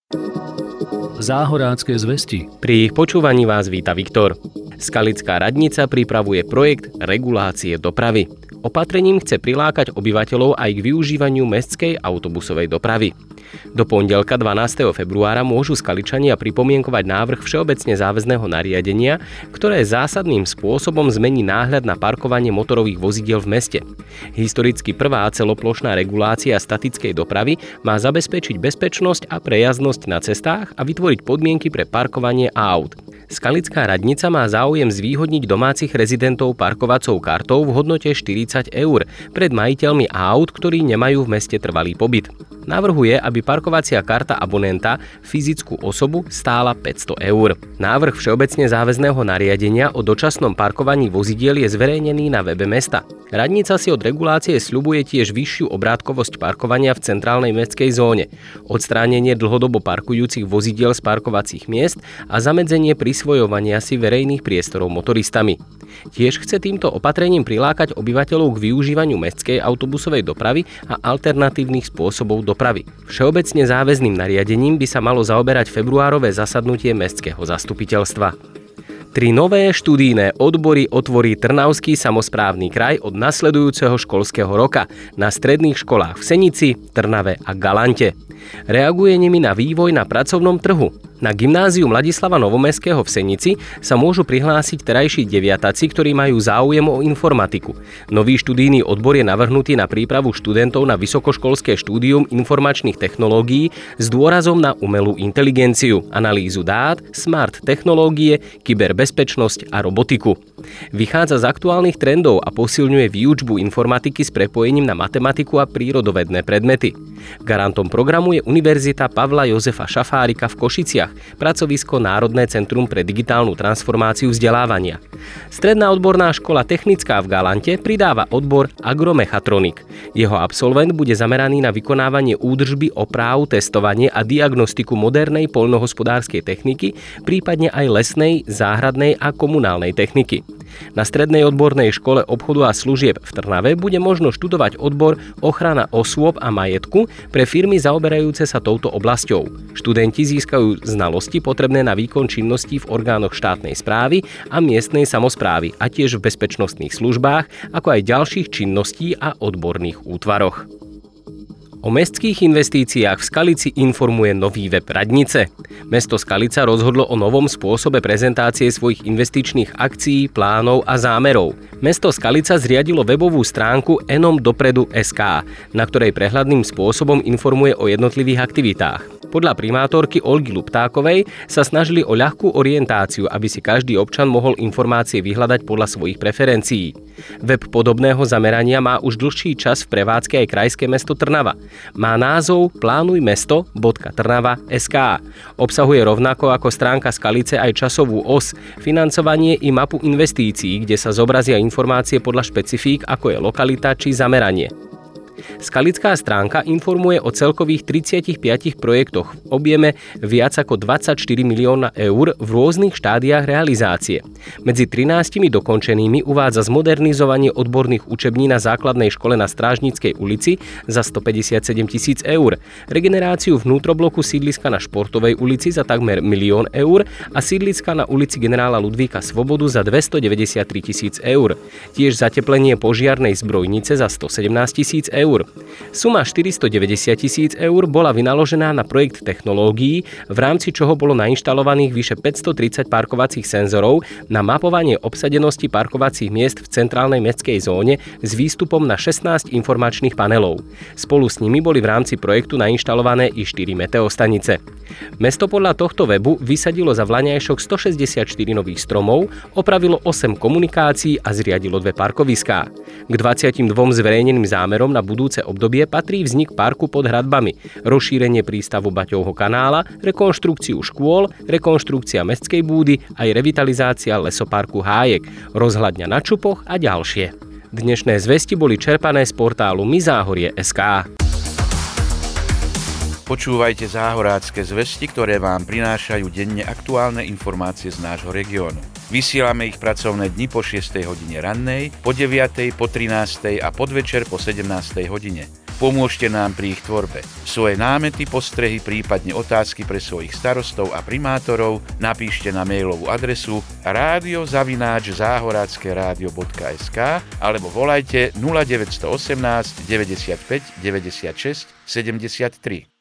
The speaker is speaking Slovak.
Záhorácké zvesti. Pri ich počúvaní vás víta Viktor. Skalická radnica pripravuje projekt regulácie dopravy. Opatrením chce prilákať obyvateľov aj k využívaniu mestskej autobusovej dopravy. Do pondelka 12. februára môžu Skaličania pripomienkovať návrh všeobecne záväzného nariadenia, ktoré zásadným spôsobom zmení náhľad na parkovanie motorových vozidiel v meste. Historicky prvá celoplošná regulácia statickej dopravy má zabezpečiť bezpečnosť a prejazdnosť na cestách a vytvoriť podmienky pre parkovanie aut. Skalická radnica má záujem zvýhodniť domácich rezidentov parkovacou kartou v hodnote 40 eur pred majiteľmi aut, ktorí nemajú v meste trvalý pobyt. Navrhuje, aby parkovacia karta abonenta fyzickú osobu stála 500 eur. Návrh všeobecne záväzného nariadenia o dočasnom parkovaní vozidiel je zverejnený na webe mesta. Radnica si od regulácie sľubuje tiež vyššiu obrátkovosť parkovania v centrálnej mestskej zóne, odstránenie dlhodobo parkujúcich vozidiel z parkovacích miest a zamedzenie prisvojovania si verejných priestorov motoristami. Tiež chce týmto opatrením prilákať obyvateľov k využívaniu mestskej autobusovej dopravy a alternatívnych spôsobov dopravy. Všeobecne záväzným nariadením by sa malo zaoberať februárové zasadnutie mestského zastupiteľstva. 3 nové študijné odbory otvorí Trnavský samosprávny kraj od nasledujúceho školského roka na stredných školách v Senici, Trnave a Galante. Reaguje nimi na vývoj na pracovnom trhu. Na gymnáziu Ladislava Novomeského v Senici sa môžu prihlásiť terajší deviatáci, ktorí majú záujem o informatiku. Nový študijný odbor je navrhnutý na prípravu študentov na vysokoškolské štúdium informačných technológií s dôrazom na umelú inteligenciu, analýzu dát, smart technológie, kyberbezpečnosť a robotiku. Vychádza z aktuálnych trendov a posilňuje výučbu informatiky s prepojením na matematiku a prírodovedné predmety. Garantom programu je Univerzita Pavla Jozefa Šafárika v Košiciach, pracovisko Národné centrum pre digitálnu transformáciu vzdelávania. Stredná odborná škola technická v Galante pridáva odbor agromechatronik. Jeho absolvent bude zameraný na vykonávanie údržby, opráv, testovanie a diagnostiku modernej poľnohospodárskej techniky, prípadne aj lesnej, záhradnej a komunálnej techniky. Na strednej odbornej škole obchodu a služieb v Trnave bude možno študovať odbor ochrana osôb a majetku pre firmy zaoberajúce sa touto oblasťou. Študenti získajú znalosti potrebné na výkon činností v orgánoch štátnej správy a miestnej samosprávy a tiež v bezpečnostných službách, ako aj ďalších činností a odborných útvaroch. O mestských investíciách v Skalici informuje nový web radnice. Mesto Skalica rozhodlo o novom spôsobe prezentácie svojich investičných akcií, plánov a zámerov. Mesto Skalica zriadilo webovú stránku enomdopredu.sk, na ktorej prehľadným spôsobom informuje o jednotlivých aktivitách. Podľa primátorky Olgy Luptákovej sa snažili o ľahkú orientáciu, aby si každý občan mohol informácie vyhľadať podľa svojich preferencií. Web podobného zamerania má už dlhší čas v prevádzke aj krajské mesto Trnava. Má názov plánujmesto.trnava.sk. Obsahuje rovnako ako stránka Skalice aj časovú os, financovanie i mapu investícií, kde sa zobrazia informácie podľa špecifík, ako je lokalita či zameranie. Skalická stránka informuje o celkových 35 projektoch v objeme viac ako 24 milióna eur v rôznych štádiách realizácie. Medzi 13 dokončenými uvádza zmodernizovanie odborných učební na základnej škole na Strážnickej ulici za 157 000 eur, regeneráciu vnútrobloku sídliska na Športovej ulici za takmer 1 000 000 eur a sídliska na ulici generála Ludvíka Svobodu za 293 000 eur. Tiež zateplenie požiarnej zbrojnice za 117 000 eur. Suma 490 000 eur bola vynaložená na projekt technológií, v rámci čoho bolo nainštalovaných vyše 530 parkovacích senzorov na mapovanie obsadenosti parkovacích miest v centrálnej mestskej zóne s výstupom na 16 informačných panelov. Spolu s nimi boli v rámci projektu nainštalované i 4 meteostanice. Mesto podľa tohto webu vysadilo za vlaňajšok 164 nových stromov, opravilo 8 komunikácií a zriadilo 2 parkoviská. K 22 zverejneným zámerom na budúce obdobie patrí vznik parku pod hradbami, rozšírenie prístavu Baťovho kanála, rekonštrukciu škôl, rekonštrukcia mestskej búdy aj revitalizácia lesoparku Hájek, rozhľadňa na Čupoch a ďalšie. Dnešné zvesti boli čerpané z portálu mizáhorie.sk. Počúvajte záhorácké zvesti, ktoré vám prinášajú denne aktuálne informácie z nášho regiónu. Vysielame ich pracovné dni po 6. hodine rannej, po 9., po 13. a podvečer po 17. hodine. Pomôžte nám pri ich tvorbe. Svoje námety, postrehy, prípadne otázky pre svojich starostov a primátorov napíšte na mailovú adresu radio@záhorackeradio.sk alebo volajte 0918 95 96 73.